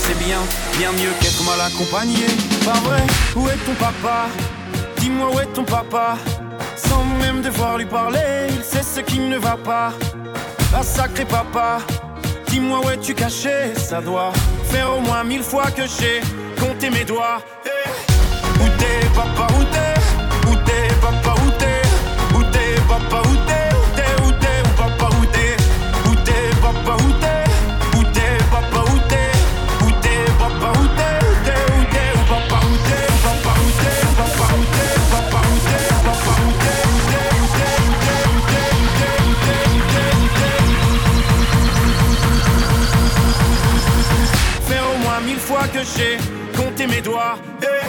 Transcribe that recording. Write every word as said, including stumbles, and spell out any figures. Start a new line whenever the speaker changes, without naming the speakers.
c'est bien, bien mieux qu'être mal accompagné. Pas vrai, où est ton papa? Dis-moi où est ton papa? Sans même devoir lui parler, il sait ce qui ne va pas. Ah sacré papa, dis-moi où es-tu caché? Ça doit faire au moins mille fois que j'ai compté mes doigts. Hey. Où t'es papa, où t'es? Où t'es papa, où t'es? Où t'es papa, où t'es? Où t'es, où t'es, où papa, où t'es? Où t'es papa, où t'es? Où t'es papa, où t'es? Où t'es papa, où t'es? Où t'es, où t'es, où papa, où t'es? Papa, où t'es? Papa, où t'es? Papa, où t'es? Papa, où t'es? Où t'es, où t'es, où t'es, où t'es, où t'es, où t'es, où t'es, où t'es? Faire au moins mille fois que j'ai compté mes doigts. Hey.